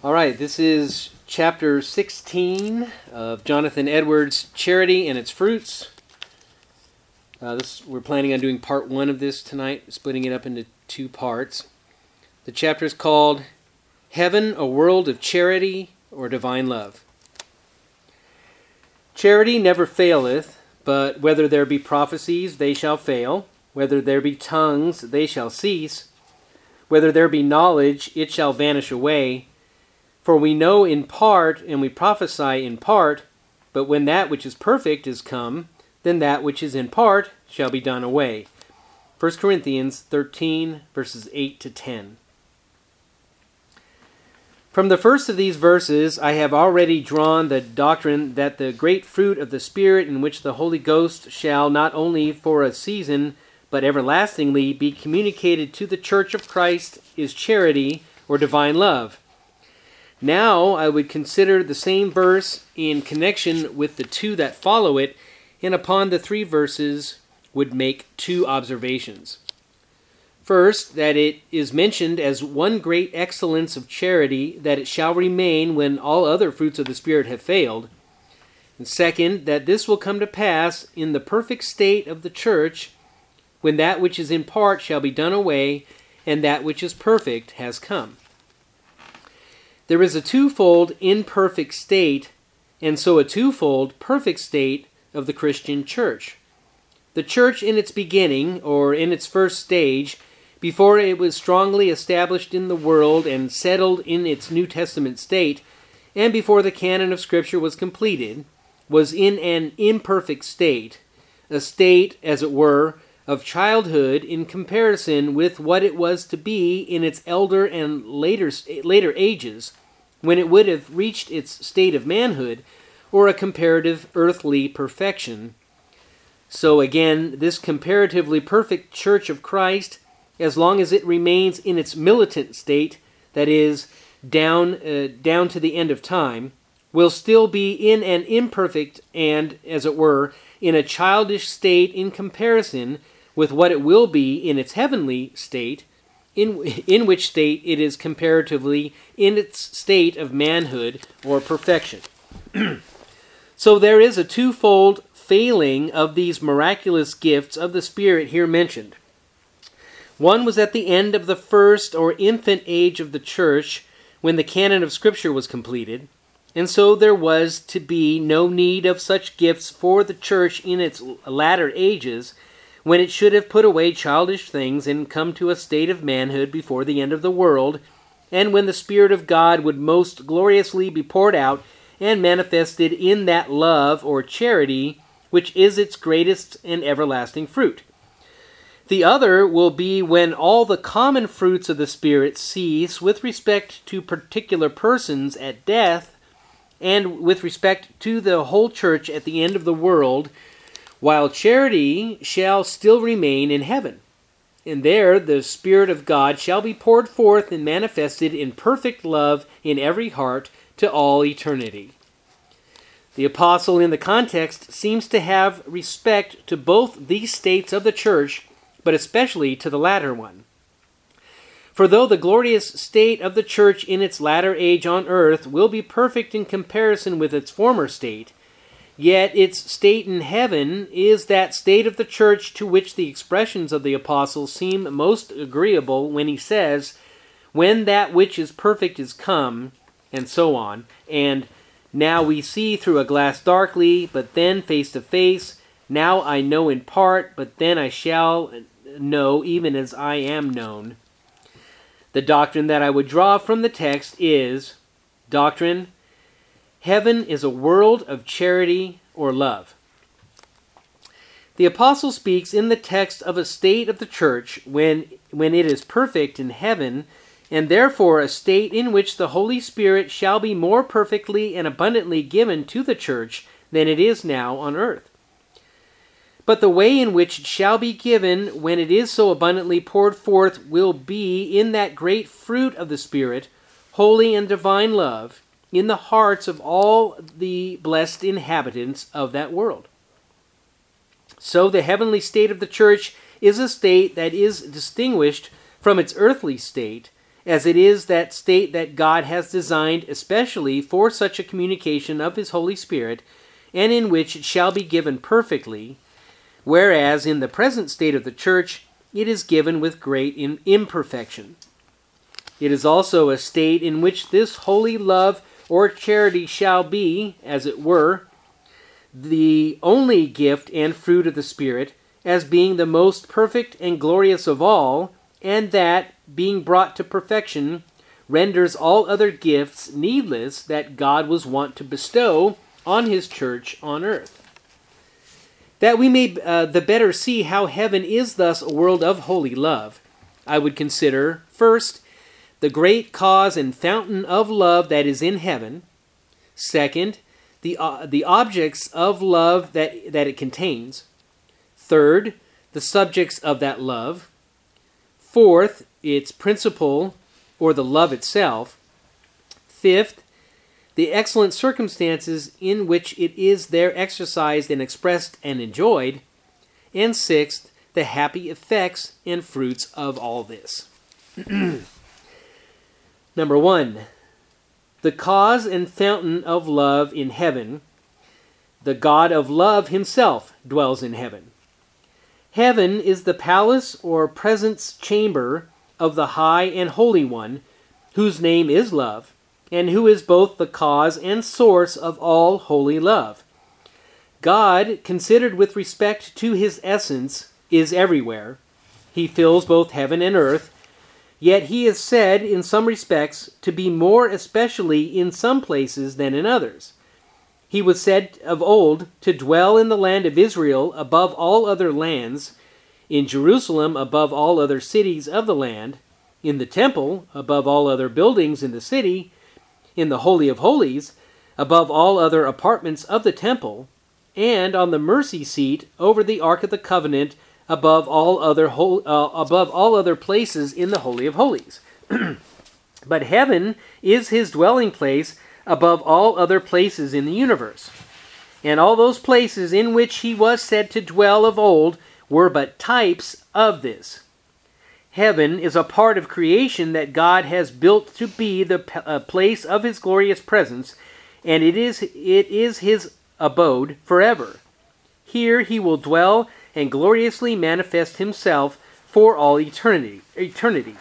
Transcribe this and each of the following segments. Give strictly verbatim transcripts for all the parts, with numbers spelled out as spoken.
All right, this is chapter sixteen of Jonathan Edwards' Charity and Its Fruits. Uh, this, we're planning on doing part one of this tonight, splitting it up into two parts. The chapter is called Heaven, a World of Charity or Divine Love. Charity never faileth, but whether there be prophecies, they shall fail. Whether there be tongues, they shall cease. Whether there be knowledge, it shall vanish away. For we know in part, and we prophesy in part, but when that which is perfect is come, then that which is in part shall be done away. First Corinthians thirteen, verses eight to ten. From the first of these verses, I have already drawn the doctrine that the great fruit of the Spirit in which the Holy Ghost shall not only for a season, but everlastingly be communicated to the Church of Christ is charity or divine love. Now I would consider the same verse in connection with the two that follow it, and upon the three verses would make two observations. First, that it is mentioned as one great excellence of charity, that it shall remain when all other fruits of the Spirit have failed. And second, that this will come to pass in the perfect state of the church, when that which is in part shall be done away, and that which is perfect has come. There is a twofold imperfect state, and so a twofold perfect state of the Christian church. The church in its beginning, or in its first stage, before it was strongly established in the world and settled in its New Testament state, and before the canon of Scripture was completed, was in an imperfect state, a state, as it were, of childhood in comparison with what it was to be in its elder and later later ages, when it would have reached its state of manhood, or a comparative earthly perfection. So again, this comparatively perfect Church of Christ, as long as it remains in its militant state, that is, down uh, down to the end of time, will still be in an imperfect and, as it were, in a childish state in comparison with what it will be in its heavenly state, in, in which state it is comparatively in its state of manhood or perfection. So there is a twofold failing of these miraculous gifts of the Spirit here mentioned. One was at the end of the first or infant age of the church, when the canon of Scripture was completed, and so there was to be no need of such gifts for the church in its latter ages, when it should have put away childish things and come to a state of manhood before the end of the world, and when the Spirit of God would most gloriously be poured out and manifested in that love or charity which is its greatest and everlasting fruit. The other will be when all the common fruits of the Spirit cease with respect to particular persons at death, and with respect to the whole church at the end of the world, while charity shall still remain in heaven. And there the Spirit of God shall be poured forth and manifested in perfect love in every heart to all eternity. The apostle in the context seems to have respect to both these states of the church, but especially to the latter one. For though the glorious state of the church in its latter age on earth will be perfect in comparison with its former state, yet its state in heaven is that state of the church to which the expressions of the apostle seem most agreeable when he says, when that which is perfect is come, and so on, and now we see through a glass darkly, but then face to face, now I know in part, but then I shall know even as I am known. The doctrine that I would draw from the text is, doctrine, heaven is a world of charity or love. The apostle speaks in the text of a state of the church when, when it is perfect in heaven, and therefore a state in which the Holy Spirit shall be more perfectly and abundantly given to the church than it is now on earth. But the way in which it shall be given when it is so abundantly poured forth will be in that great fruit of the Spirit, holy and divine love, in the hearts of all the blessed inhabitants of that world. So the heavenly state of the church is a state that is distinguished from its earthly state, as it is that state that God has designed especially for such a communication of his Holy Spirit, and in which it shall be given perfectly, whereas in the present state of the church it is given with great imperfection. It is also a state in which this holy love or charity shall be, as it were, the only gift and fruit of the Spirit, as being the most perfect and glorious of all, and that, being brought to perfection, renders all other gifts needless that God was wont to bestow on his church on earth. That we may uh, the better see how heaven is thus a world of holy love, I would consider, first, the great cause and fountain of love that is in heaven. Second, the, uh, the objects of love that, that it contains. Third, the subjects of that love. Fourth, its principle, or the love itself. Fifth, the excellent circumstances in which it is there exercised and expressed and enjoyed. And sixth, the happy effects and fruits of all this. Number one, the cause and fountain of love in heaven. The God of love himself dwells in heaven. Heaven is the palace or presence chamber of the High and Holy One, whose name is love, and who is both the cause and source of all holy love. God, considered with respect to his essence, is everywhere. He fills both heaven and earth, yet he is said, in some respects, to be more especially in some places than in others. He was said of old to dwell in the land of Israel above all other lands, in Jerusalem above all other cities of the land, in the temple above all other buildings in the city, in the Holy of Holies above all other apartments of the temple, and on the mercy seat over the Ark of the Covenant above all other hol- uh, above all other places in the Holy of Holies. But heaven is his dwelling place above all other places in the universe. And all those places in which he was said to dwell of old were but types of this. Heaven is a part of creation that God has built to be the p- uh, place of his glorious presence, and it is it is his abode forever. Here he will dwell and gloriously manifest himself for all eternity. eternity.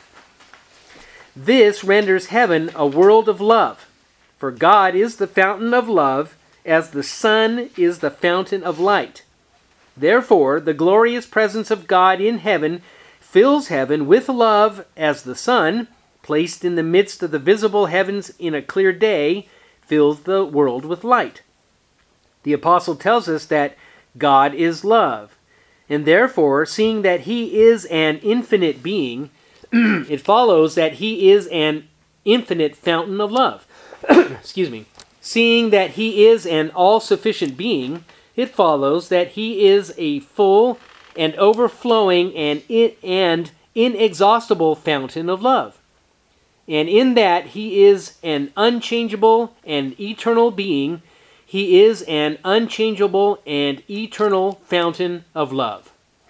This renders heaven a world of love, for God is the fountain of love, as the sun is the fountain of light. Therefore, the glorious presence of God in heaven fills heaven with love, as the sun, placed in the midst of the visible heavens in a clear day, fills the world with light. The apostle tells us that God is love, and therefore, seeing that he is an infinite being, it follows that he is an infinite fountain of love. Excuse me. Seeing that he is an all-sufficient being, it follows that he is a full and overflowing and, in, and inexhaustible fountain of love. And in that he is an unchangeable and eternal being, he is an unchangeable and eternal fountain of love.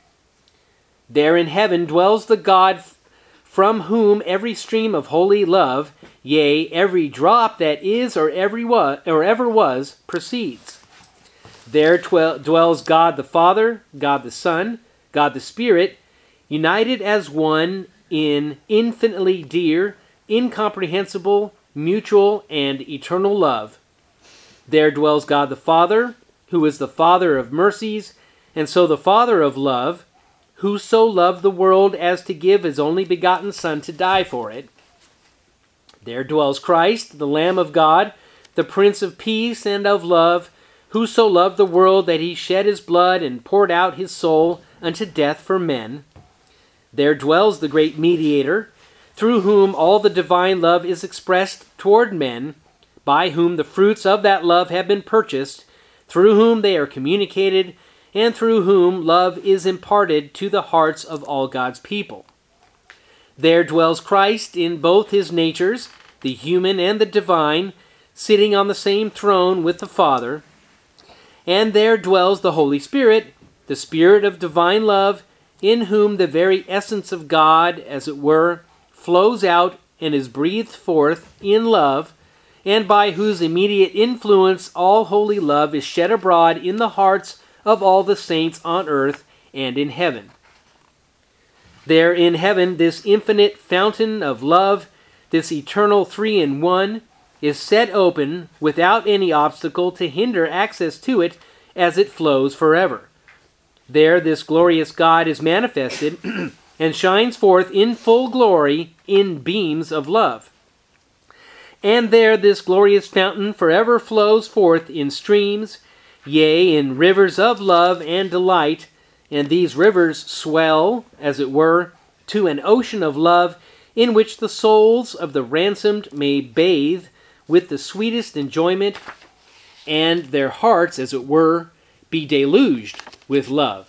There in heaven dwells the God from whom every stream of holy love, yea, every drop that is or every was, or ever was, proceeds. There dwells God the Father, God the Son, God the Spirit, united as one in infinitely dear, incomprehensible, mutual, and eternal love. There dwells God the Father, who is the Father of mercies, and so the Father of love, who so loved the world as to give his only begotten Son to die for it. There dwells Christ, the Lamb of God, the Prince of Peace and of love, who so loved the world that he shed his blood and poured out his soul unto death for men. There dwells the great Mediator, through whom all the divine love is expressed toward men, by whom the fruits of that love have been purchased, through whom they are communicated, and through whom love is imparted to the hearts of all God's people. There dwells Christ in both his natures, the human and the divine, sitting on the same throne with the Father. And there dwells the Holy Spirit, the Spirit of divine love, in whom the very essence of God, as it were, flows out and is breathed forth in love, and by whose immediate influence all holy love is shed abroad in the hearts of all the saints on earth and in heaven. There in heaven, this infinite fountain of love, this eternal three-in-one, is set open without any obstacle to hinder access to it as it flows forever. There this glorious God is manifested and shines forth in full glory in beams of love. And there this glorious fountain forever flows forth in streams, yea, in rivers of love and delight, and these rivers swell, as it were, to an ocean of love in which the souls of the ransomed may bathe with the sweetest enjoyment, and their hearts, as it were, be deluged with love.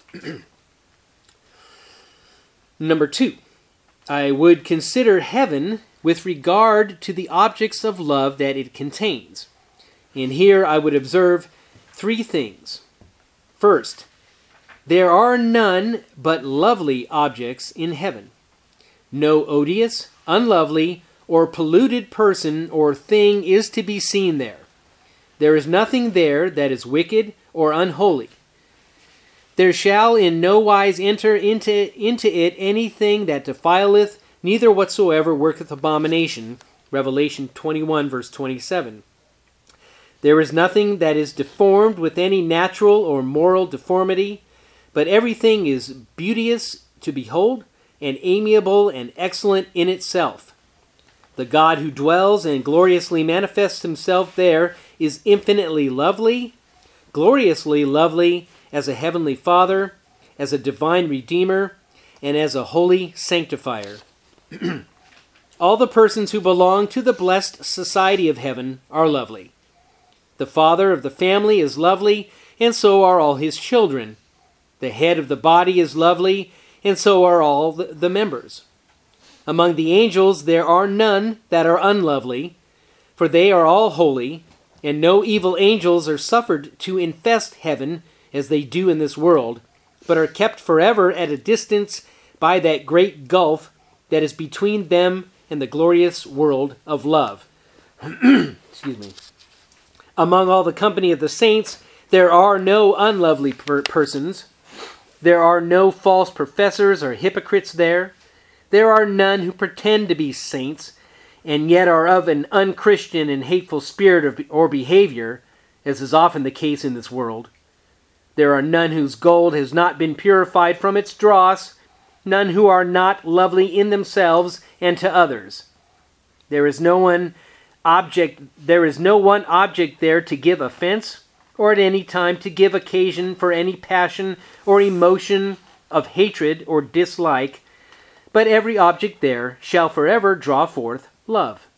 Number two, I would consider heaven with regard to the objects of love that it contains. And here I would observe three things. First, there are none but lovely objects in heaven. No odious, unlovely, or polluted person or thing is to be seen there. There is nothing there that is wicked or unholy. There shall in no wise enter into, into it anything that defileth, neither whatsoever worketh abomination. Revelation twenty-one, verse twenty-seven. There is nothing that is deformed with any natural or moral deformity, but everything is beauteous to behold, and amiable and excellent in itself. The God who dwells and gloriously manifests himself there is infinitely lovely, gloriously lovely as a heavenly Father, as a divine Redeemer, and as a holy sanctifier. All the persons who belong to the blessed society of heaven are lovely. The father of the family is lovely, and so are all his children. The head of the body is lovely, and so are all the, the members. Among the angels there are none that are unlovely, for they are all holy, and no evil angels are suffered to infest heaven as they do in this world, but are kept forever at a distance by that great gulf that is between them and the glorious world of love. Excuse me. Among all the company of the saints, there are no unlovely per- persons. There are no false professors or hypocrites there. There are none who pretend to be saints, and yet are of an unchristian and hateful spirit or behavior, as is often the case in this world. There are none whose gold has not been purified from its dross, none who are not lovely in themselves and to others. There is no one object, there is no one object there to give offense, or at any time to give occasion for any passion or emotion of hatred or dislike, but every object there shall forever draw forth love.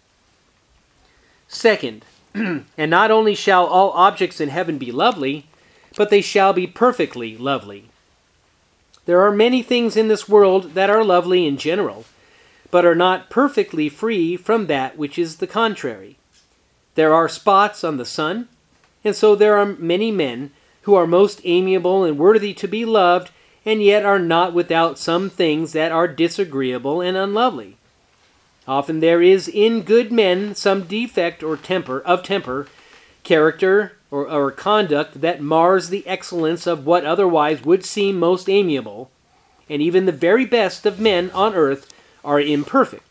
Second, and not only shall all objects in heaven be lovely, but they shall be perfectly lovely. There are many things in this world that are lovely in general, but are not perfectly free from that which is the contrary. There are spots on the sun, and so there are many men who are most amiable and worthy to be loved, and yet are not without some things that are disagreeable and unlovely. Often there is in good men some defect or temper of temper, character, or, or conduct that mars the excellence of what otherwise would seem most amiable, and even the very best of men on earth are imperfect.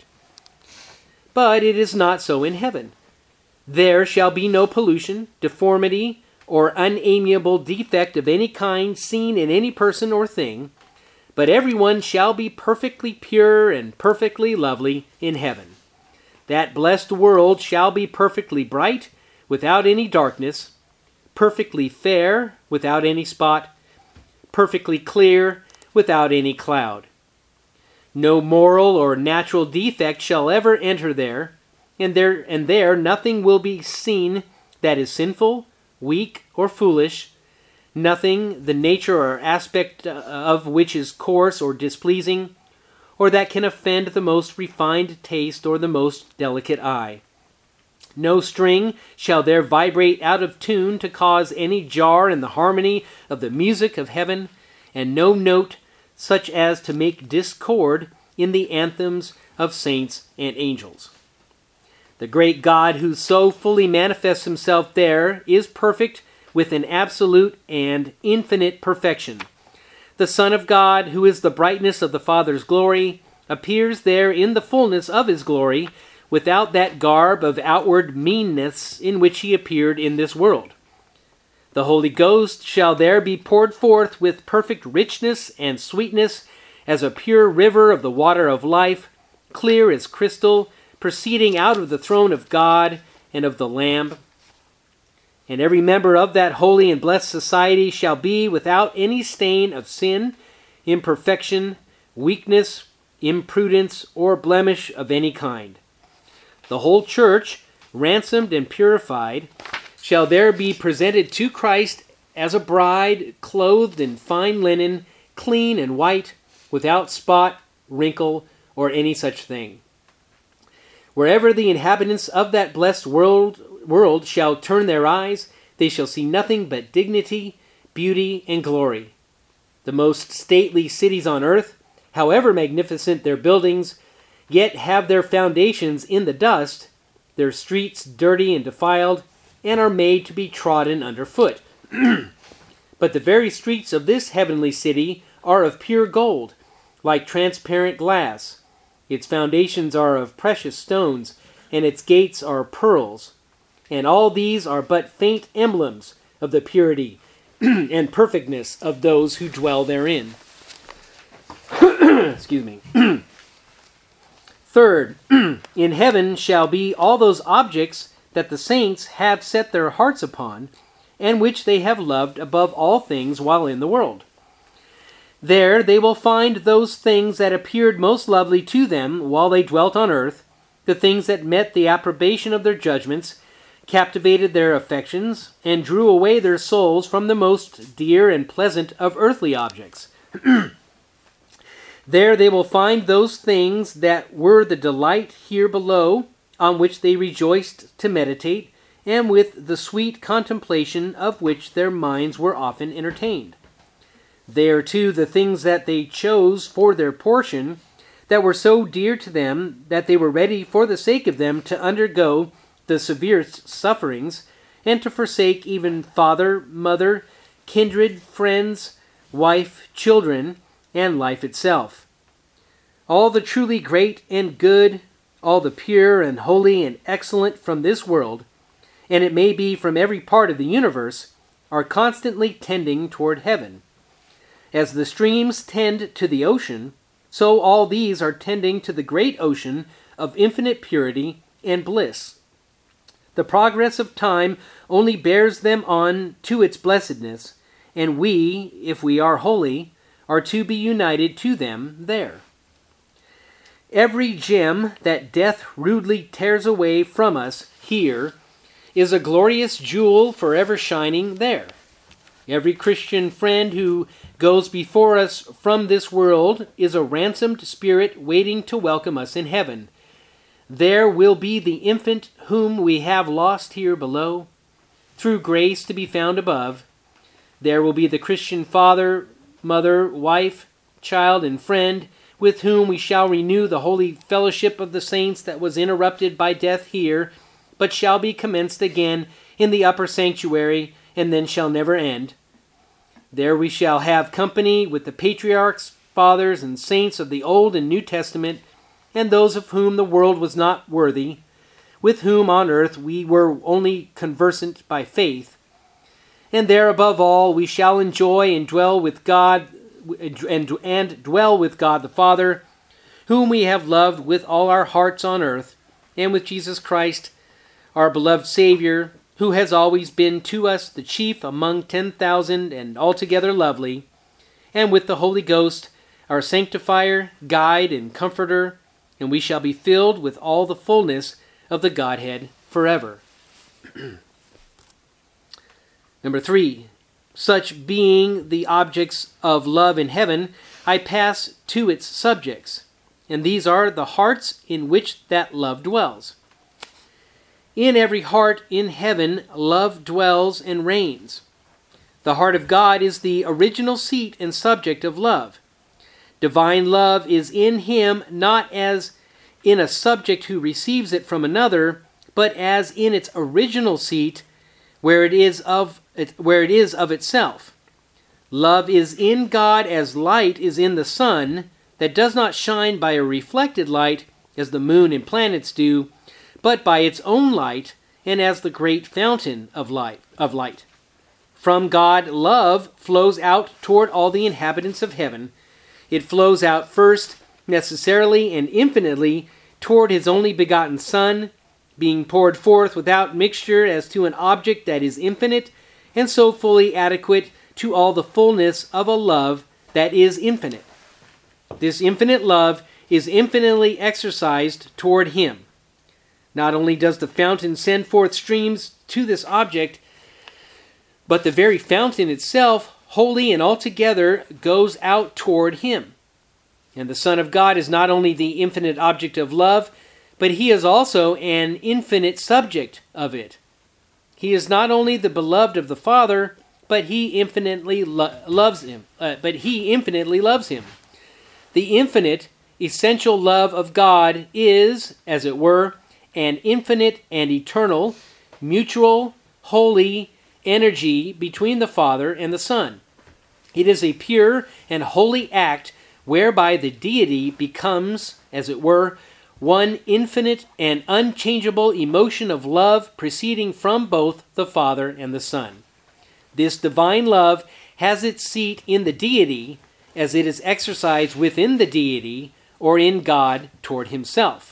But it is not so in heaven. There shall be no pollution, deformity, or unamiable defect of any kind seen in any person or thing, but everyone shall be perfectly pure and perfectly lovely in heaven. That blessed world shall be perfectly bright, without any darkness, perfectly fair, without any spot, perfectly clear, without any cloud. No moral or natural defect shall ever enter there, and there and there nothing will be seen that is sinful, weak, or foolish, nothing the nature or aspect of which is coarse or displeasing, or that can offend the most refined taste or the most delicate eye. No string shall there vibrate out of tune to cause any jar in the harmony of the music of heaven, and no note such as to make discord in the anthems of saints and angels. The great God who so fully manifests himself there is perfect with an absolute and infinite perfection. The Son of God, who is the brightness of the Father's glory, appears there in the fullness of his glory, without that garb of outward meanness in which he appeared in this world. The Holy Ghost shall there be poured forth with perfect richness and sweetness, as a pure river of the water of life, clear as crystal, proceeding out of the throne of God and of the Lamb. And every member of that holy and blessed society shall be without any stain of sin, imperfection, weakness, imprudence, or blemish of any kind. The whole church, ransomed and purified, shall there be presented to Christ as a bride, clothed in fine linen, clean and white, without spot, wrinkle, or any such thing. Wherever the inhabitants of that blessed world, world shall turn their eyes, they shall see nothing but dignity, beauty, and glory. The most stately cities on earth, however magnificent their buildings, yet have their foundations in the dust, their streets dirty and defiled, and are made to be trodden underfoot. But the very streets of this heavenly city are of pure gold, like transparent glass. Its foundations are of precious stones, and its gates are pearls. And all these are but faint emblems of the purity and perfectness of those who dwell therein. Excuse me. Third, in heaven shall be all those objects that the saints have set their hearts upon, and which they have loved above all things while in the world. There they will find those things that appeared most lovely to them while they dwelt on earth, the things that met the approbation of their judgments, captivated their affections, and drew away their souls from the most dear and pleasant of earthly objects. There they will find those things that were the delight here below, on which they rejoiced to meditate, and with the sweet contemplation of which their minds were often entertained. There, too, the things that they chose for their portion, that were so dear to them that they were ready for the sake of them to undergo the severest sufferings, and to forsake even father, mother, kindred, friends, wife, children, and life itself. All the truly great and good, all the pure and holy and excellent from this world, and it may be from every part of the universe, are constantly tending toward heaven. As the streams tend to the ocean, so all these are tending to the great ocean of infinite purity and bliss. The progress of time only bears them on to its blessedness, and we, if we are holy, are to be united to them there. Every gem that death rudely tears away from us here is a glorious jewel forever shining there. Every Christian friend who goes before us from this world is a ransomed spirit waiting to welcome us in heaven. There will be the infant whom we have lost here below, through grace to be found above. There will be the Christian father, mother, wife, child, and friend, with whom we shall renew the holy fellowship of the saints that was interrupted by death here, but shall be commenced again in the upper sanctuary, and then shall never end. There we shall have company with the patriarchs, fathers, and saints of the Old and New Testament, and those of whom the world was not worthy, with whom on earth we were only conversant by faith. And there above all we shall enjoy and dwell with God, and, and dwell with God the Father, whom we have loved with all our hearts on earth, and with Jesus Christ, our beloved Savior, who has always been to us the chief among ten thousand and altogether lovely, and with the Holy Ghost, our sanctifier, guide, and comforter, and we shall be filled with all the fullness of the Godhead forever. Number three, such being the objects of love in heaven, I pass to its subjects, and these are the hearts in which that love dwells. In every heart in heaven, love dwells and reigns. The heart of God is the original seat and subject of love. Divine love is in him not as in a subject who receives it from another, but as in its original seat, where it is of it, where it is of itself. Love is in God as light is in the sun, that does not shine by a reflected light, as the moon and planets do, but by its own light, and as the great fountain of light. Of light. From God, love flows out toward all the inhabitants of heaven. It flows out first, necessarily and infinitely, toward his only begotten Son, being poured forth without mixture as to an object that is infinite, and so fully adequate to all the fullness of a love that is infinite. This infinite love is infinitely exercised toward him. Not only does the fountain send forth streams to this object, but the very fountain itself, wholly and altogether, goes out toward him. And the Son of God is not only the infinite object of love, but he is also an infinite subject of it. He is not only the beloved of the Father, but he infinitely lo- loves him. Uh, but he infinitely loves him. The infinite, essential love of God is, as it were, an infinite and eternal, mutual, holy energy between the Father and the Son. It is a pure and holy act whereby the deity becomes, as it were, one infinite and unchangeable emotion of love proceeding from both the Father and the Son. This divine love has its seat in the deity, as it is exercised within the deity or in God toward himself.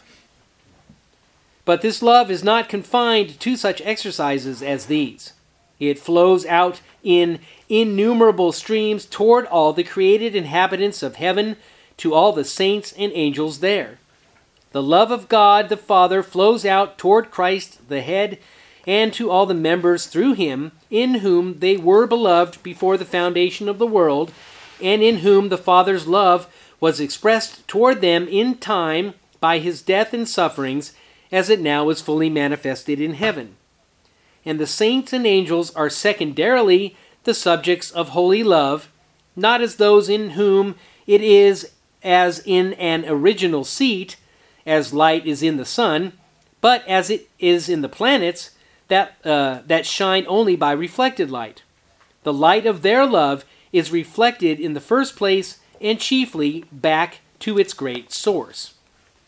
But this love is not confined to such exercises as these. It flows out in innumerable streams toward all the created inhabitants of heaven, to all the saints and angels there. The love of God the Father flows out toward Christ the head, and to all the members through him, in whom they were beloved before the foundation of the world, and in whom the Father's love was expressed toward them in time by his death and sufferings, as it now is fully manifested in heaven. And the saints and angels are secondarily the subjects of holy love, not as those in whom it is as in an original seat, as light is in the sun, but as it is in the planets, that uh, that shine only by reflected light. The light of their love is reflected in the first place and chiefly back to its great source.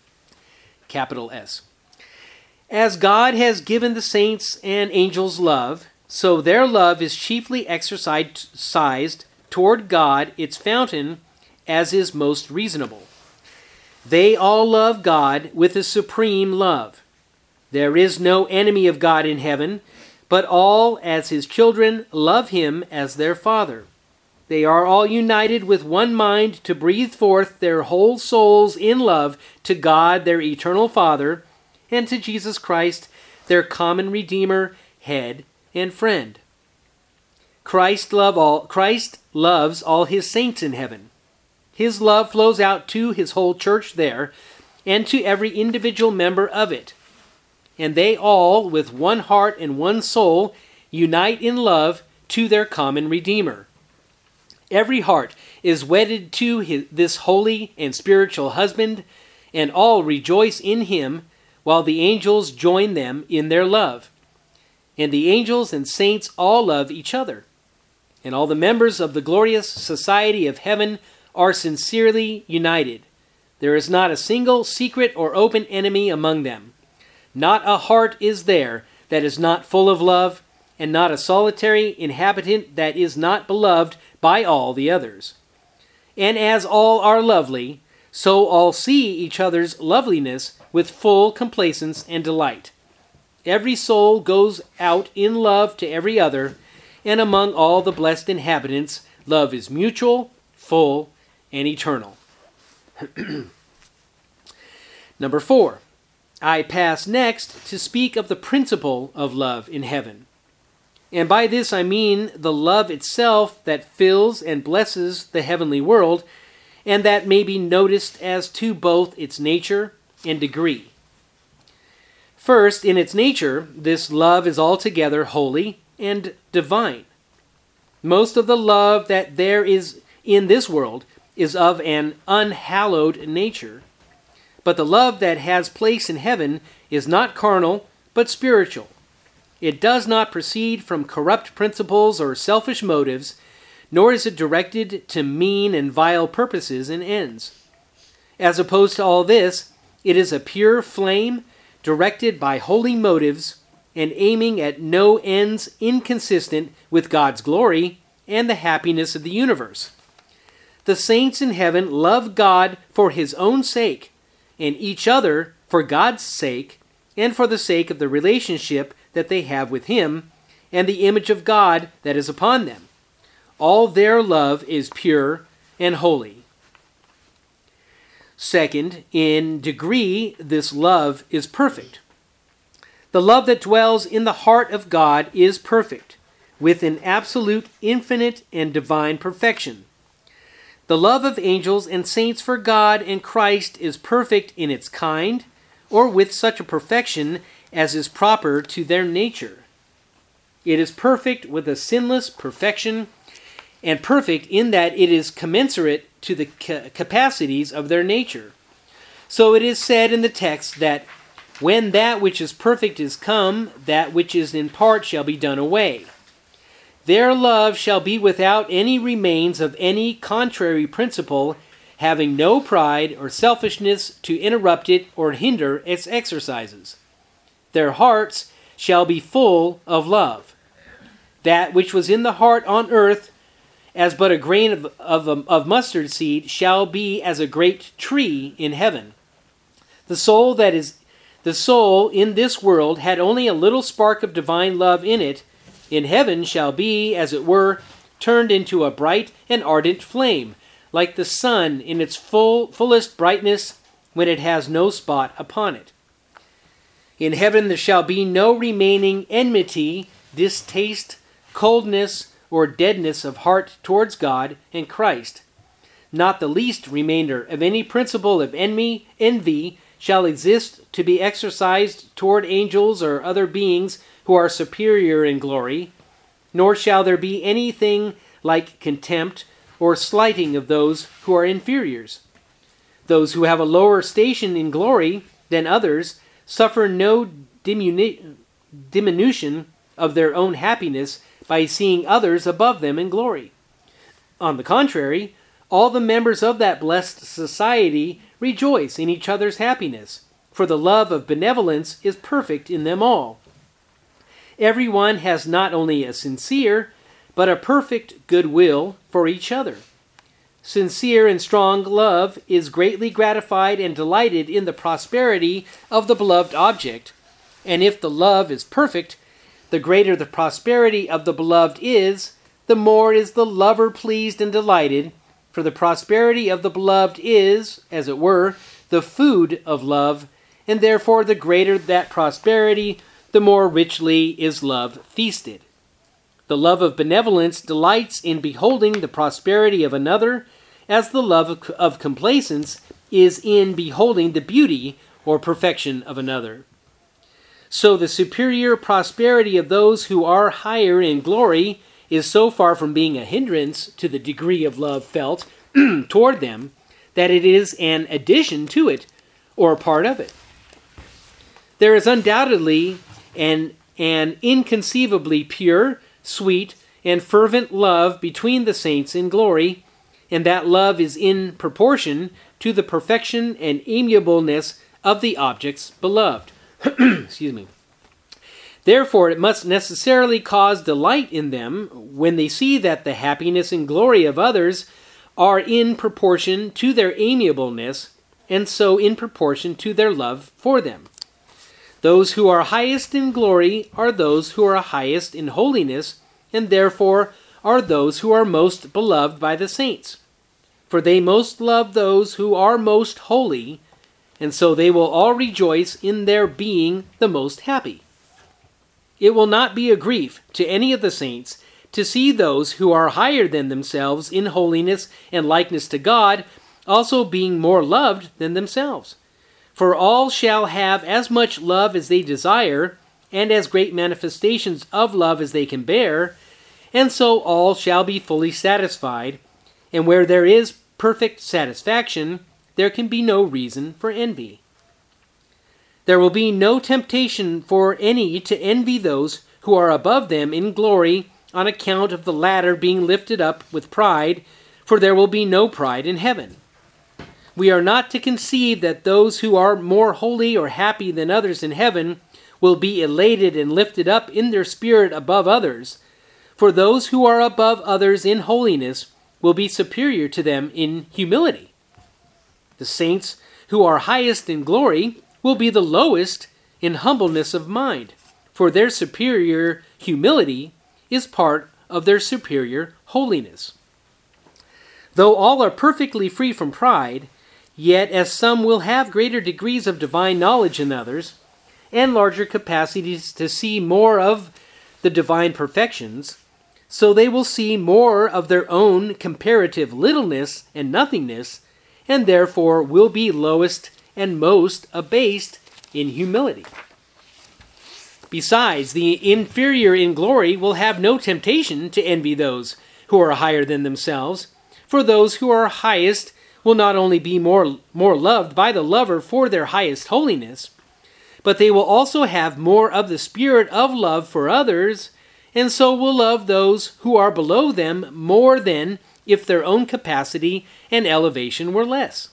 Capital S. As God has given the saints and angels love, so their love is chiefly exercised toward God, its fountain, as is most reasonable. They all love God with a supreme love. There is no enemy of God in heaven, but all, as his children, love him as their Father. They are all united with one mind to breathe forth their whole souls in love to God, their eternal Father, and to Jesus Christ, their common Redeemer, head, and friend. Christ love all Christ loves all his saints in heaven. His love flows out to his whole church there, and to every individual member of it. And they all, with one heart and one soul, unite in love to their common Redeemer. Every heart is wedded to his, this holy and spiritual husband, and all rejoice in him, while the angels join them in their love. And the angels and saints all love each other. And all the members of the glorious society of heaven are sincerely united. There is not a single secret or open enemy among them. Not a heart is there that is not full of love, and not a solitary inhabitant that is not beloved by all the others. And as all are lovely, so all see each other's loveliness with full complacence and delight. Every soul goes out in love to every other, and among all the blessed inhabitants, love is mutual, full, and eternal. Number four. I pass next to speak of the principle of love in heaven. And by this I mean the love itself that fills and blesses the heavenly world, and that may be noticed as to both its nature and degree. First, in its nature, this love is altogether holy and divine. Most of the love that there is in this world is of an unhallowed nature. But the love that has place in heaven is not carnal, but spiritual. It does not proceed from corrupt principles or selfish motives, nor is it directed to mean and vile purposes and ends. As opposed to all this, it is a pure flame directed by holy motives and aiming at no ends inconsistent with God's glory and the happiness of the universe. The saints in heaven love God for his own sake, and each other for God's sake, and for the sake of the relationship that they have with him, and the image of God that is upon them. All their love is pure and holy. Second, in degree, this love is perfect. The love that dwells in the heart of God is perfect, with an absolute, infinite, and divine perfection. The love of angels and saints for God and Christ is perfect in its kind, or with such a perfection as is proper to their nature. It is perfect with a sinless perfection, and perfect in that it is commensurate to the ca- capacities of their nature. So it is said in the text that when that which is perfect is come, that which is in part shall be done away. Their love shall be without any remains of any contrary principle, having no pride or selfishness to interrupt it or hinder its exercises. Their hearts shall be full of love. That which was in the heart on earth, as but a grain of, of, of mustard seed, shall be as a great tree in heaven. The soul that is the soul in this world had only a little spark of divine love in it. In heaven shall be, as it were, turned into a bright and ardent flame, like the sun in its full fullest brightness when it has no spot upon it. In heaven there shall be no remaining enmity, distaste, coldness, or deadness of heart towards God and Christ. Not the least remainder of any principle of envy, envy shall exist to be exercised toward angels or other beings who are superior in glory, nor shall there be anything like contempt or slighting of those who are inferiors. Those who have a lower station in glory than others suffer no diminu- diminution of their own happiness by seeing others above them in glory. On the contrary, all the members of that blessed society rejoice in each other's happiness, for the love of benevolence is perfect in them all. Everyone has not only a sincere, but a perfect goodwill for each other. Sincere and strong love is greatly gratified and delighted in the prosperity of the beloved object, and if the love is perfect, the greater the prosperity of the beloved is, the more is the lover pleased and delighted, for the prosperity of the beloved is, as it were, the food of love, and therefore the greater that prosperity, the more richly is love feasted. The love of benevolence delights in beholding the prosperity of another, as the love of, of complacence is in beholding the beauty or perfection of another. So the superior prosperity of those who are higher in glory is so far from being a hindrance to the degree of love felt toward them, that it is an addition to it, or a part of it. There is undoubtedly an, an inconceivably pure, sweet, and fervent love between the saints in glory, and that love is in proportion to the perfection and amiableness of the objects beloved. Excuse me. Therefore, it must necessarily cause delight in them when they see that the happiness and glory of others are in proportion to their amiableness, and so in proportion to their love for them. Those who are highest in glory are those who are highest in holiness, and therefore are those who are most beloved by the saints. For they most love those who are most holy, and so they will all rejoice in their being the most happy. It will not be a grief to any of the saints to see those who are higher than themselves in holiness and likeness to God also being more loved than themselves. For all shall have as much love as they desire, and as great manifestations of love as they can bear, and so all shall be fully satisfied. And where there is perfect satisfaction, there can be no reason for envy. There will be no temptation for any to envy those who are above them in glory on account of the latter being lifted up with pride, for there will be no pride in heaven. We are not to conceive that those who are more holy or happy than others in heaven will be elated and lifted up in their spirit above others, for those who are above others in holiness will be superior to them in humility. The saints who are highest in glory will be the lowest in humbleness of mind, for their superior humility is part of their superior holiness. Though all are perfectly free from pride, yet as some will have greater degrees of divine knowledge than others, and larger capacities to see more of the divine perfections, so they will see more of their own comparative littleness and nothingness, and therefore will be lowest and most abased in humility. Besides, the inferior in glory will have no temptation to envy those who are higher than themselves, for those who are highest will not only be more, more loved by the lover for their highest holiness, but they will also have more of the spirit of love for others, and so will love those who are below them more than if their own capacity and elevation were less.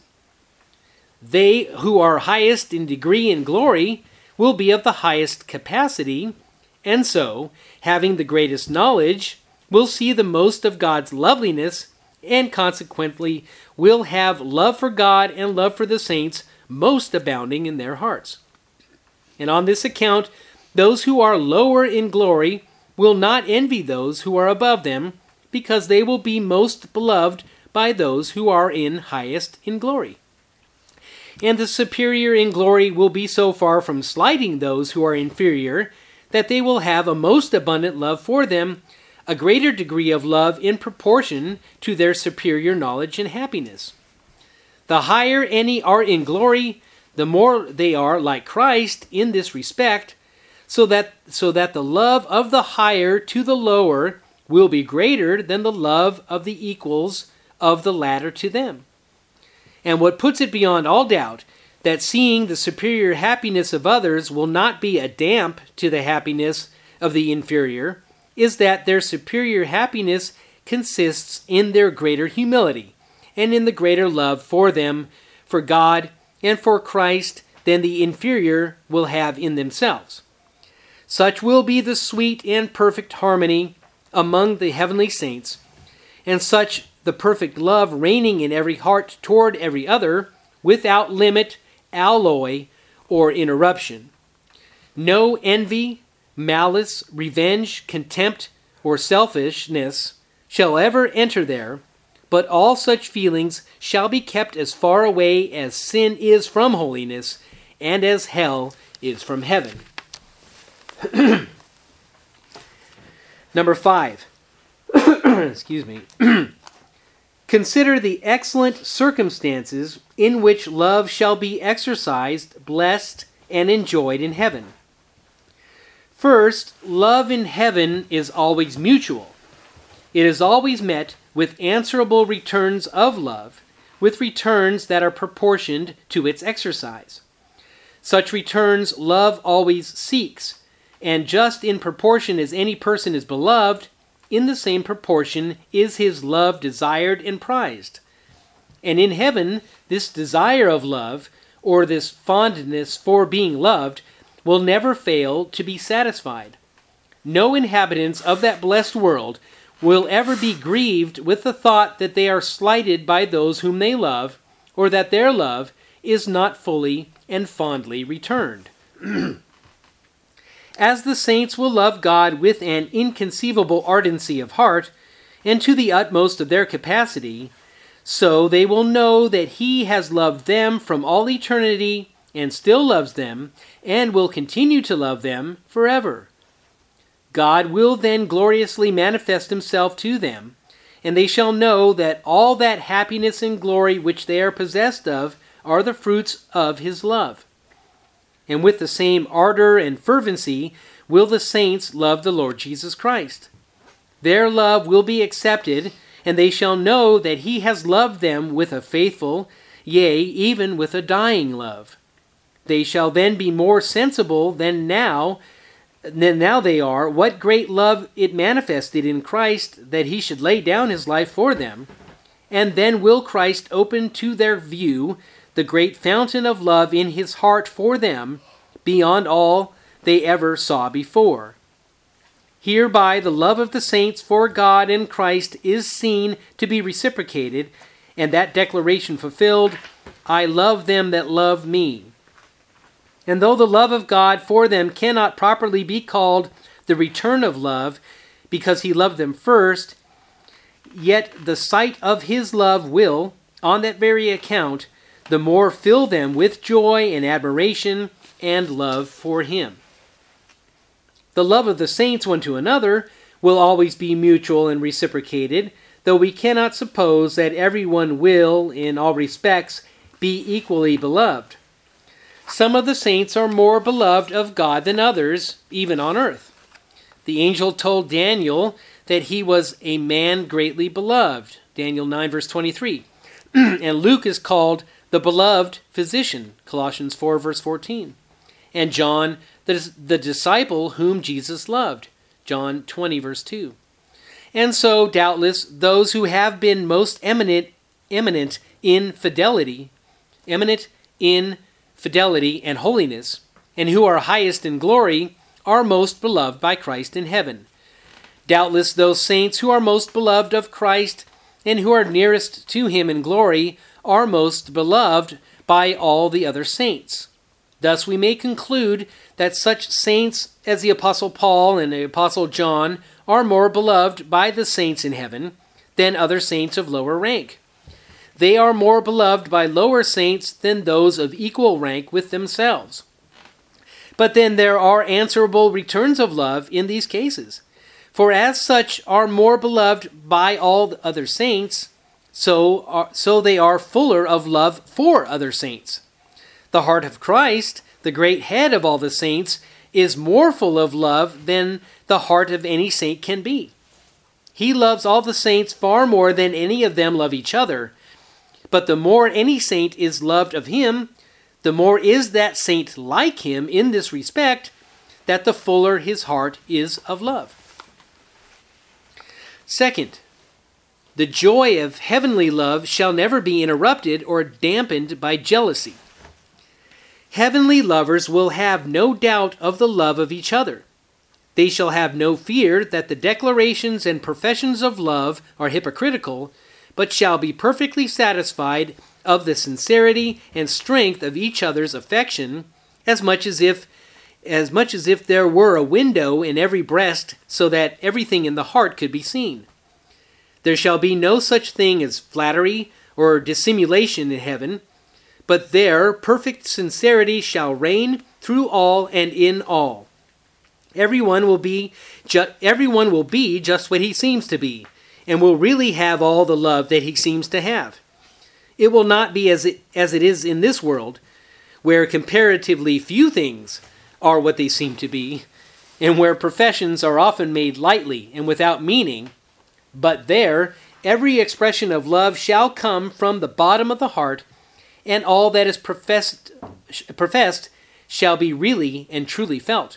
They who are highest in degree in glory will be of the highest capacity, and so, having the greatest knowledge, will see the most of God's loveliness, and consequently will have love for God and love for the saints most abounding in their hearts. And on this account, those who are lower in glory will not envy those who are above them, because they will be most beloved by those who are in highest in glory. And the superior in glory will be so far from slighting those who are inferior, that they will have a most abundant love for them, a greater degree of love in proportion to their superior knowledge and happiness. The higher any are in glory, the more they are like Christ in this respect, so that, so that the love of the higher to the lower will be greater than the love of the equals of the latter to them. And what puts it beyond all doubt that seeing the superior happiness of others will not be a damp to the happiness of the inferior is that their superior happiness consists in their greater humility and in the greater love for them, for God, and for Christ than the inferior will have in themselves. Such will be the sweet and perfect harmony among the heavenly saints, and such the perfect love reigning in every heart toward every other, without limit, alloy, or interruption. No envy, malice, revenge, contempt, or selfishness shall ever enter there, but all such feelings shall be kept as far away as sin is from holiness, and as hell is from heaven. Number five. Excuse me. Consider the excellent circumstances in which love shall be exercised, blessed, and enjoyed in heaven. First, love in heaven is always mutual. It is always met with answerable returns of love, with returns that are proportioned to its exercise. Such returns love always seeks, and just in proportion as any person is beloved, in the same proportion is his love desired and prized. And in heaven, this desire of love, or this fondness for being loved, will never fail to be satisfied. No inhabitants of that blessed world will ever be grieved with the thought that they are slighted by those whom they love, or that their love is not fully and fondly returned. As the saints will love God with an inconceivable ardency of heart, and to the utmost of their capacity, so they will know that He has loved them from all eternity, and still loves them, and will continue to love them forever. God will then gloriously manifest Himself to them, and they shall know that all that happiness and glory which they are possessed of are the fruits of His love. And with the same ardor and fervency will the saints love the Lord Jesus Christ. Their love will be accepted, and they shall know that He has loved them with a faithful yea, even with a dying love. They shall then be more sensible than now, than now they are, what great love it manifested in Christ that he should lay down his life for them. And then will Christ open to their view the great fountain of love in his heart for them, beyond all they ever saw before. Hereby the love of the saints for God and Christ is seen to be reciprocated, and that declaration fulfilled, I love them that love me. And though the love of God for them cannot properly be called the return of love, because he loved them first, yet the sight of his love will, on that very account, the more fill them with joy and admiration and love for him. The love of the saints one to another will always be mutual and reciprocated, though we cannot suppose that everyone will, in all respects, be equally beloved. Some of the saints are more beloved of God than others, even on earth. The angel told Daniel that he was a man greatly beloved, Daniel nine verse twenty-three. And Luke is called the beloved physician, Colossians four verse fourteen. And John, the, the disciple whom Jesus loved, John twenty verse two. And so, doubtless, those who have been most eminent, eminent in fidelity, eminent in fidelity and holiness, and who are highest in glory, are most beloved by Christ in heaven. Doubtless those saints who are most beloved of Christ and who are nearest to him in glory are most beloved by all the other saints. Thus we may conclude that such saints as the Apostle Paul and the Apostle John are more beloved by the saints in heaven than other saints of lower rank. They are more beloved by lower saints than those of equal rank with themselves. But then there are answerable returns of love in these cases. For as such are more beloved by all the other saints, so, are, so they are fuller of love for other saints. The heart of Christ, the great head of all the saints, is more full of love than the heart of any saint can be. He loves all the saints far more than any of them love each other. But the more any saint is loved of him, the more is that saint like him in this respect, that the fuller his heart is of love. Second, the joy of heavenly love shall never be interrupted or dampened by jealousy. Heavenly lovers will have no doubt of the love of each other. They shall have no fear that the declarations and professions of love are hypocritical, but shall be perfectly satisfied of the sincerity and strength of each other's affection, as much as if as much as if there were a window in every breast, so that everything in the heart could be seen. There shall be no such thing as flattery or dissimulation in heaven, but there perfect sincerity shall reign through all and in all. Everyone will be ju- everyone will be just what he seems to be, and will really have all the love that he seems to have. It will not be as it, as it is in this world, where comparatively few things are what they seem to be, and where professions are often made lightly and without meaning, but there every expression of love shall come from the bottom of the heart, and all that is professed, professed shall be really and truly felt.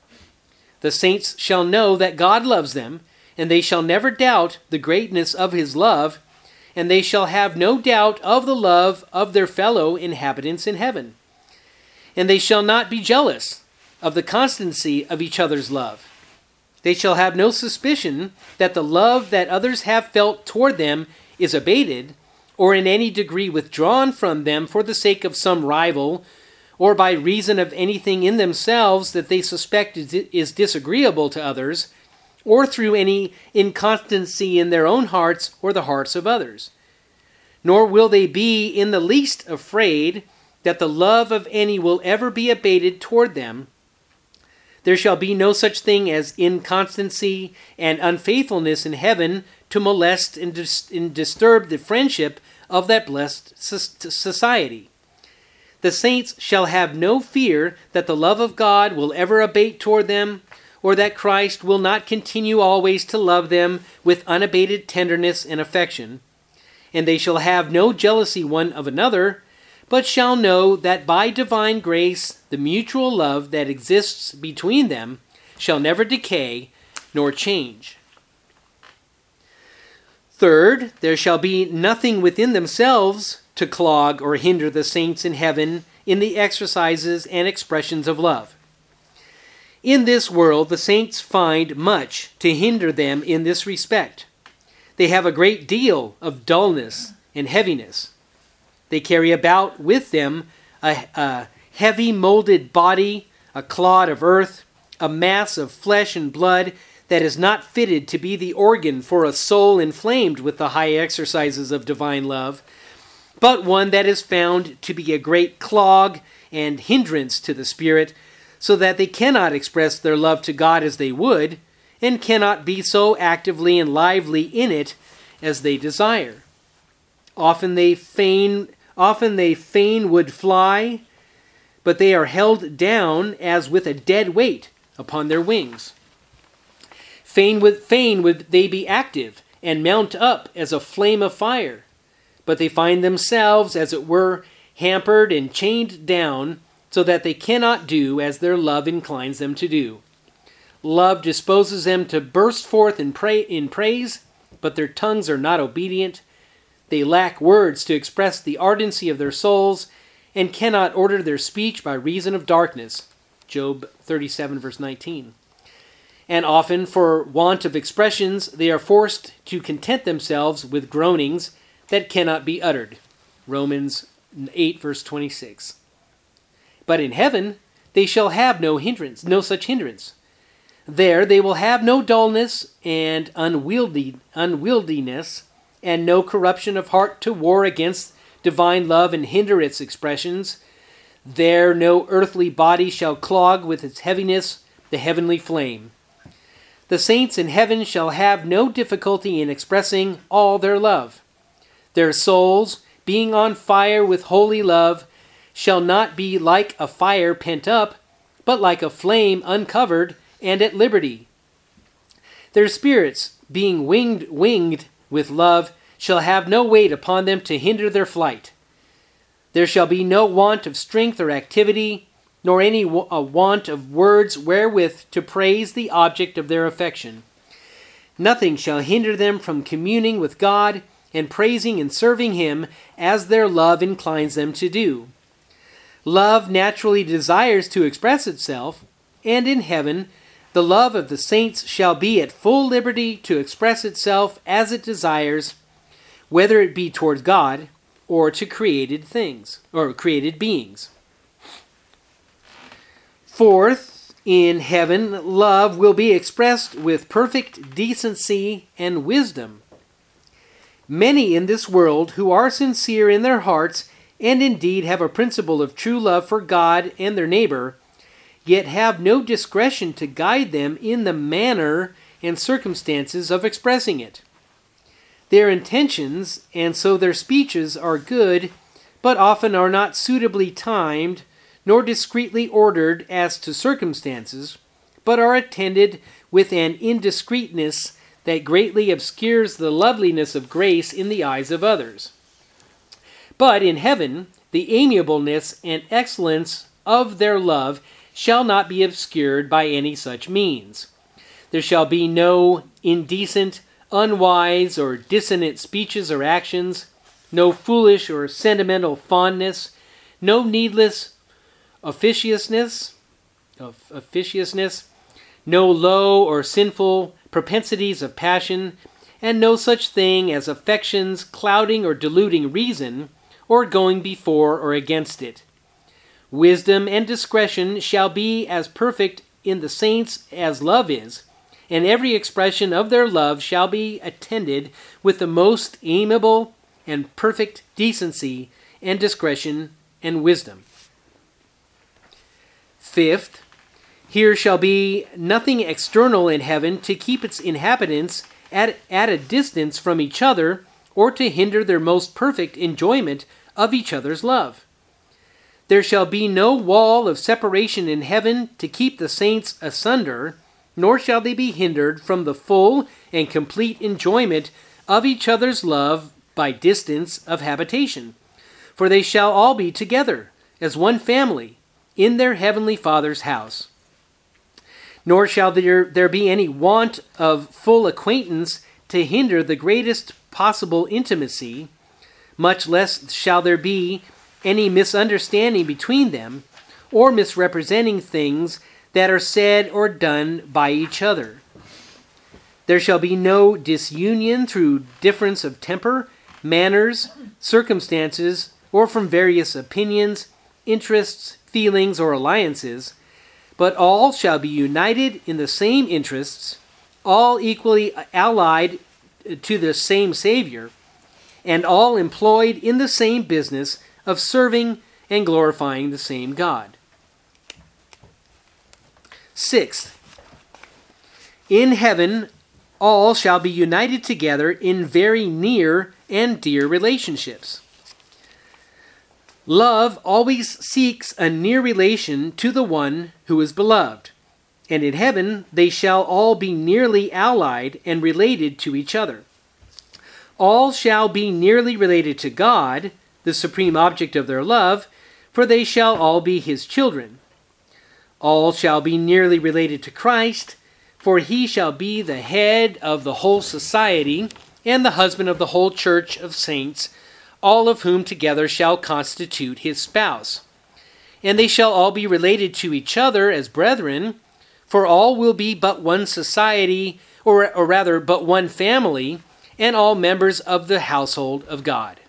The saints shall know that God loves them, and they shall never doubt the greatness of his love, and they shall have no doubt of the love of their fellow inhabitants in heaven. And they shall not be jealous of the constancy of each other's love. They shall have no suspicion that the love that others have felt toward them is abated, or in any degree withdrawn from them for the sake of some rival, or by reason of anything in themselves that they suspect is disagreeable to others, or through any inconstancy in their own hearts or the hearts of others. Nor will they be in the least afraid that the love of any will ever be abated toward them. There shall be no such thing as inconstancy and unfaithfulness in heaven to molest and, dis- and disturb the friendship of that blessed society. The saints shall have no fear that the love of God will ever abate toward them, or that Christ will not continue always to love them with unabated tenderness and affection. And they shall have no jealousy one of another, but shall know that by divine grace the mutual love that exists between them shall never decay nor change. Third, there shall be nothing within themselves to clog or hinder the saints in heaven in the exercises and expressions of love. In this world, the saints find much to hinder them in this respect. They have a great deal of dullness and heaviness. They carry about with them a, a heavy molded body, a clod of earth, a mass of flesh and blood that is not fitted to be the organ for a soul inflamed with the high exercises of divine love, but one that is found to be a great clog and hindrance to the Spirit, so that they cannot express their love to God as they would, and cannot be so actively and lively in it as they desire. Often they feign, often they fain would fly, but they are held down as with a dead weight upon their wings. Fain would, fain would they be active and mount up as a flame of fire, but they find themselves, as it were, hampered and chained down, so that they cannot do as their love inclines them to do. Love disposes them to burst forth in, pray, in praise, but their tongues are not obedient. They lack words to express the ardency of their souls, and cannot order their speech by reason of darkness. Job thirty-seven, verse nineteen. And often, for want of expressions, they are forced to content themselves with groanings that cannot be uttered. Romans eight, verse twenty-six. But in heaven they shall have no hindrance, no such hindrance. There they will have no dullness and unwieldy, unwieldiness, and no corruption of heart to war against divine love and hinder its expressions. There no earthly body shall clog with its heaviness the heavenly flame. The saints in heaven shall have no difficulty in expressing all their love. Their souls, being on fire with holy love, shall not be like a fire pent up, but like a flame uncovered and at liberty. Their spirits, being winged, winged with love, shall have no weight upon them to hinder their flight. There shall be no want of strength or activity, nor any w- a want of words wherewith to praise the object of their affection. Nothing shall hinder them from communing with God and praising and serving Him as their love inclines them to do. Love naturally desires to express itself, and in heaven the love of the saints shall be at full liberty to express itself as it desires, whether it be toward God or to created things, or created beings. Fourth, in heaven, love will be expressed with perfect decency and wisdom. Many in this world who are sincere in their hearts and indeed have a principle of true love for God and their neighbor, yet have no discretion to guide them in the manner and circumstances of expressing it. Their intentions, and so their speeches, are good, but often are not suitably timed, nor discreetly ordered as to circumstances, but are attended with an indiscreetness that greatly obscures the loveliness of grace in the eyes of others. But in heaven, the amiableness and excellence of their love shall not be obscured by any such means. There shall be no indecent, unwise, or dissonant speeches or actions, no foolish or sentimental fondness, no needless officiousness, of officiousness, no low or sinful propensities of passion, and no such thing as affections clouding or diluting reason, or going before or against it. Wisdom and discretion shall be as perfect in the saints as love is, and every expression of their love shall be attended with the most amiable and perfect decency and discretion and wisdom. Fifth, here shall be nothing external in heaven to keep its inhabitants at, at a distance from each other, or to hinder their most perfect enjoyment of each other's love. There shall be no wall of separation in heaven to keep the saints asunder, nor shall they be hindered from the full and complete enjoyment of each other's love by distance of habitation, for they shall all be together as one family in their heavenly Father's house. Nor shall there, there be any want of full acquaintance to hinder the greatest possible intimacy, much less shall there be any misunderstanding between them, or misrepresenting things that are said or done by each other. There shall be no disunion through difference of temper, manners, circumstances, or from various opinions, interests, feelings, or alliances, but all shall be united in the same interests, all equally allied to the same Savior, and all employed in the same business of serving and glorifying the same God. Sixth, in heaven all shall be united together in very near and dear relationships. Love always seeks a near relation to the one who is beloved, and in heaven they shall all be nearly allied and related to each other. All shall be nearly related to God, the supreme object of their love, for they shall all be his children. All shall be nearly related to Christ, for he shall be the head of the whole society and the husband of the whole church of saints, all of whom together shall constitute his spouse. And they shall all be related to each other as brethren, for all will be but one society, or, or rather, but one family, and all members of the household of God.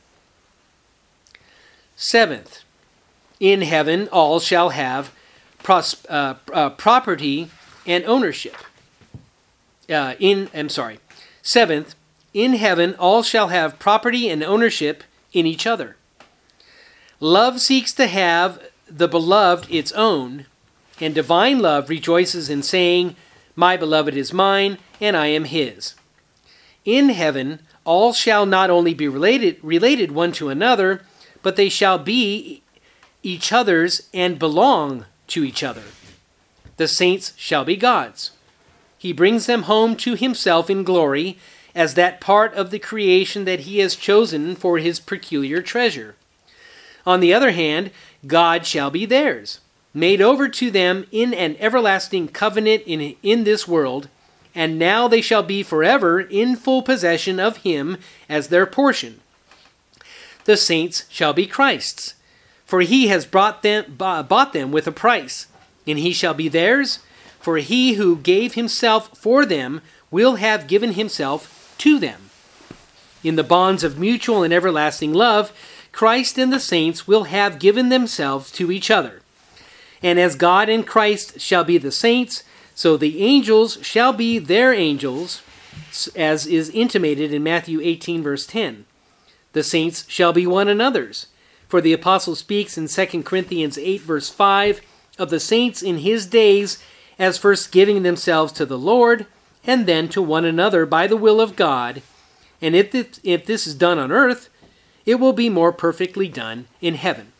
Seventh, in heaven all shall have pros- uh, uh, property and ownership. Uh, in, I'm sorry. Seventh, in heaven all shall have property and ownership in each other. Love seeks to have the beloved its own, and divine love rejoices in saying, "My beloved is mine, and I am his." In heaven, all shall not only be related, related one to another, but they shall be each other's and belong to each other. The saints shall be God's. He brings them home to himself in glory as that part of the creation that he has chosen for his peculiar treasure. On the other hand, God shall be theirs, made over to them in an everlasting covenant in, in this world, and now they shall be forever in full possession of him as their portion. The saints shall be Christ's, for he has brought them, bought them with a price, and he shall be theirs, for he who gave himself for them will have given himself to them. In the bonds of mutual and everlasting love, Christ and the saints will have given themselves to each other. And as God and Christ shall be the saints, so the angels shall be their angels, as is intimated in Matthew eighteen, verse ten. The saints shall be one another's. For the apostle speaks in Second Corinthians eight, verse five, of the saints in his days as first giving themselves to the Lord, and then to one another by the will of God. And if this, if this is done on earth, it will be more perfectly done in heaven.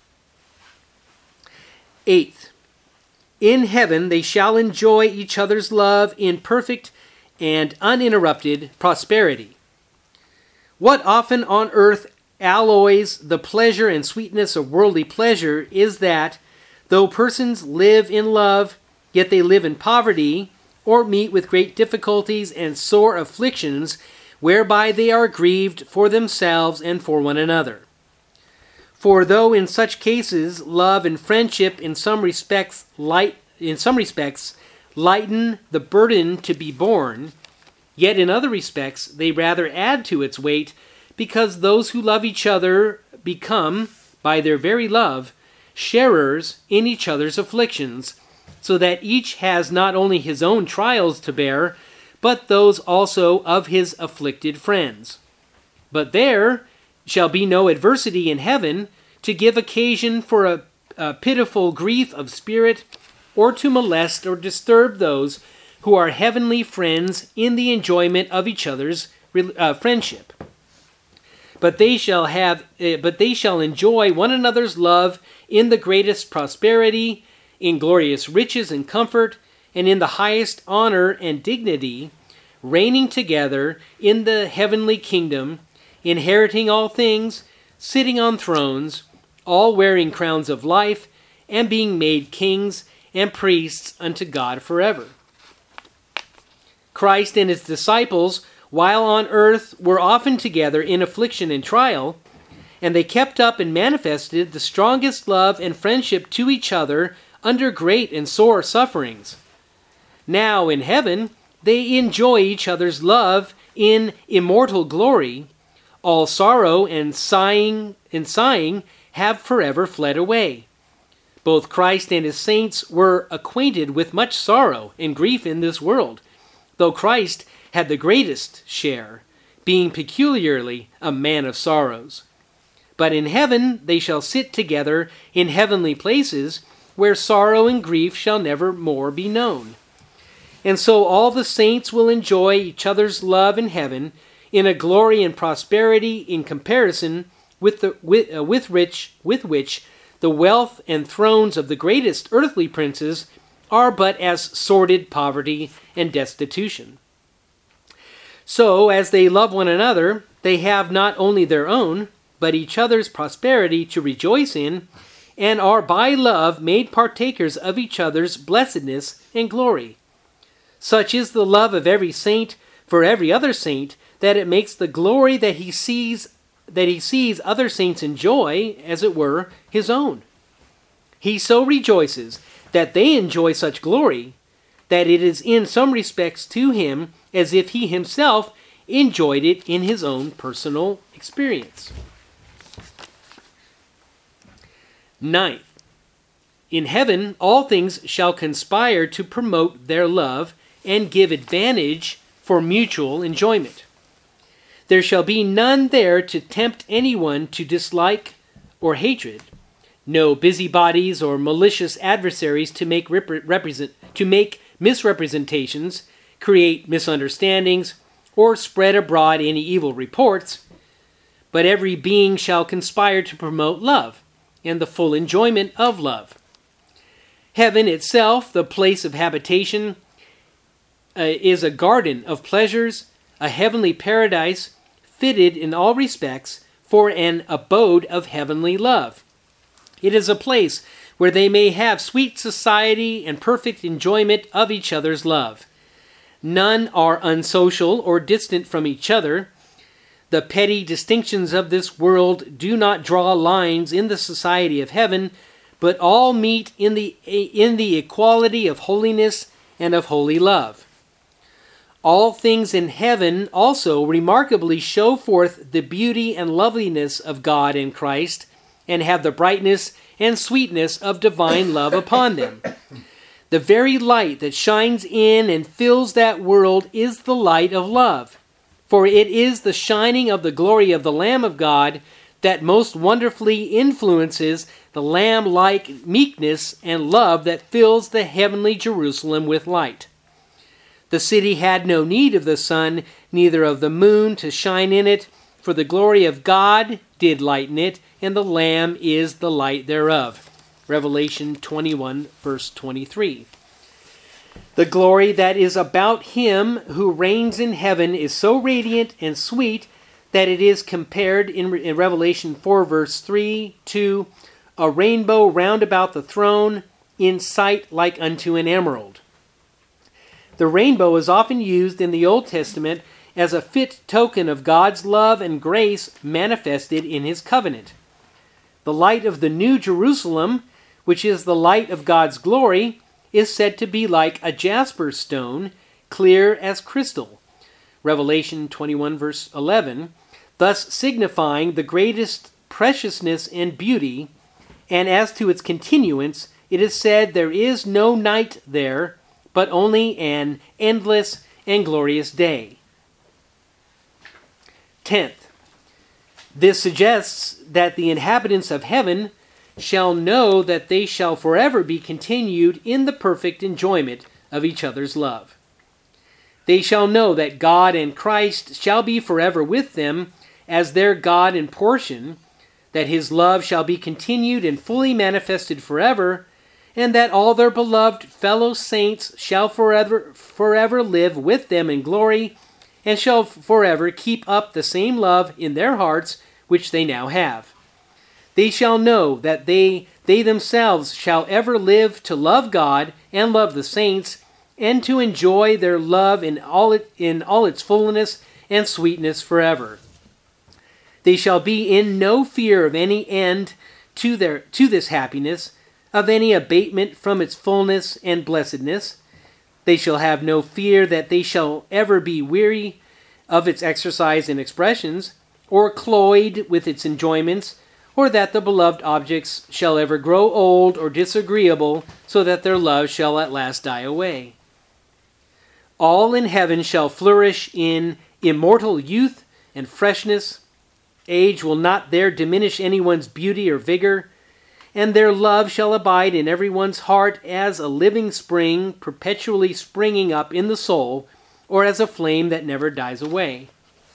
Eighth, in heaven they shall enjoy each other's love in perfect and uninterrupted prosperity. What often on earth alloys the pleasure and sweetness of worldly pleasure is that, though persons live in love, yet they live in poverty, or meet with great difficulties and sore afflictions, whereby they are grieved for themselves and for one another. For though in such cases love and friendship in some respects light in some respects lighten the burden to be borne, yet in other respects they rather add to its weight, because those who love each other become, by their very love, sharers in each other's afflictions, so that each has not only his own trials to bear, but those also of his afflicted friends. But there shall be no adversity in heaven to give occasion for a, a pitiful grief of spirit, or to molest or disturb those who are heavenly friends in the enjoyment of each other's uh, friendship. But they shall have, uh, but they shall enjoy one another's love in the greatest prosperity, in glorious riches and comfort, and in the highest honor and dignity, reigning together in the heavenly kingdom, inheriting all things, sitting on thrones, all wearing crowns of life, and being made kings and priests unto God forever. Christ and his disciples, while on earth, were often together in affliction and trial, and they kept up and manifested the strongest love and friendship to each other under great and sore sufferings. Now in heaven, they enjoy each other's love in immortal glory. All sorrow and sighing and sighing have forever fled away. Both Christ and his saints were acquainted with much sorrow and grief in this world, though Christ had the greatest share, being peculiarly a man of sorrows. But in heaven they shall sit together in heavenly places, where sorrow and grief shall never more be known. And so all the saints will enjoy each other's love in heaven, in a glory and prosperity in comparison with the with, uh, with rich with which the wealth and thrones of the greatest earthly princes are but as sordid poverty and destitution. So, as they love one another, they have not only their own, but each other's prosperity to rejoice in, and are by love made partakers of each other's blessedness and glory. Such is the love of every saint for every other saint, that it makes the glory that he sees that he sees other saints enjoy, as it were, his own. He so rejoices that they enjoy such glory, that it is in some respects to him as if he himself enjoyed it in his own personal experience. Ninth, in heaven all things shall conspire to promote their love and give advantage for mutual enjoyment. There shall be none there to tempt anyone to dislike or hatred, no busybodies or malicious adversaries to make rep- represent to make misrepresentations, create misunderstandings, or spread abroad any evil reports, but every being shall conspire to promote love and the full enjoyment of love. Heaven itself, the place of habitation, uh, is a garden of pleasures, a heavenly paradise fitted in all respects for an abode of heavenly love. It is a place where they may have sweet society and perfect enjoyment of each other's love. None are unsocial or distant from each other. The petty distinctions of this world do not draw lines in the society of heaven, but all meet in the, in the equality of holiness and of holy love. All things in heaven also remarkably show forth the beauty and loveliness of God in Christ, and have the brightness and sweetness of divine love upon them. The very light that shines in and fills that world is the light of love, for it is the shining of the glory of the Lamb of God that most wonderfully influences the lamb-like meekness and love that fills the heavenly Jerusalem with light. The city had no need of the sun, neither of the moon to shine in it, for the glory of God did lighten it, and the Lamb is the light thereof. Revelation twenty-one, verse twenty-three. The glory that is about him who reigns in heaven is so radiant and sweet that it is compared in, in Revelation four, verse three, to a rainbow round about the throne, in sight like unto an emerald. The rainbow is often used in the Old Testament as a fit token of God's love and grace manifested in his covenant. The light of the New Jerusalem, which is the light of God's glory, is said to be like a jasper stone, clear as crystal. Revelation twenty-one, verse eleven, thus signifying the greatest preciousness and beauty, and as to its continuance, it is said there is no night there, but only an endless and glorious day. Tenth, this suggests that the inhabitants of heaven shall know that they shall forever be continued in the perfect enjoyment of each other's love. They shall know that God and Christ shall be forever with them as their God and portion, that his love shall be continued and fully manifested forever, and that all their beloved fellow saints shall forever, forever live with them in glory, and shall forever keep up the same love in their hearts which they now have. They shall know that they they themselves shall ever live to love God and love the saints, and to enjoy their love in all it, in all its fullness and sweetness forever. They shall be in no fear of any end to their to this happiness, of any abatement from its fullness and blessedness. They shall have no fear that they shall ever be weary of its exercise and expressions, or cloyed with its enjoyments, or that the beloved objects shall ever grow old or disagreeable, so that their love shall at last die away. All in heaven shall flourish in immortal youth and freshness. Age will not there diminish anyone's beauty or vigor, and their love shall abide in everyone's heart as a living spring perpetually springing up in the soul, or as a flame that never dies away.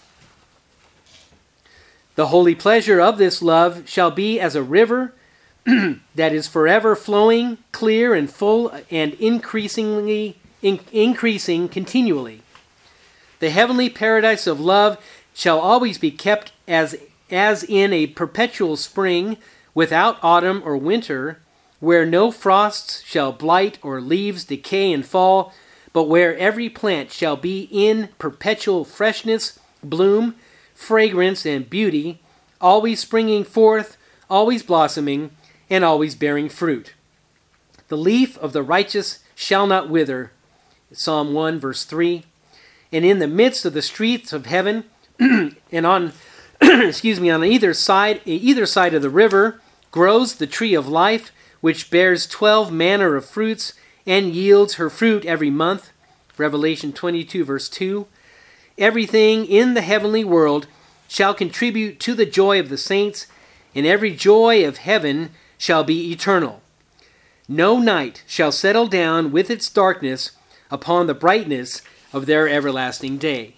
The holy pleasure of this love shall be as a river that is forever flowing, clear and full, and increasingly in, increasing continually. The heavenly paradise of love shall always be kept as as in a perpetual spring, without autumn or winter, where no frosts shall blight or leaves decay and fall, but where every plant shall be in perpetual freshness, bloom, fragrance, and beauty, always springing forth, always blossoming, and always bearing fruit. The leaf of the righteous shall not wither. Psalm one, verse three. And in the midst of the streets of heaven, and on, excuse me, on either side, either side of the river, grows the tree of life, which bears twelve manner of fruits, and yields her fruit every month. Revelation twenty-two, verse two. Everything in the heavenly world shall contribute to the joy of the saints, and every joy of heaven shall be eternal. No night shall settle down with its darkness upon the brightness of their everlasting day.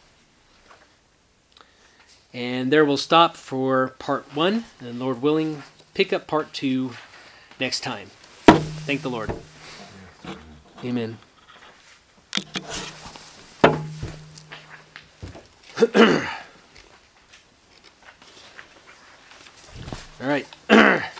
And there we'll stop for part one, and Lord willing, pick up part two next time. Thank the Lord. Amen. All right.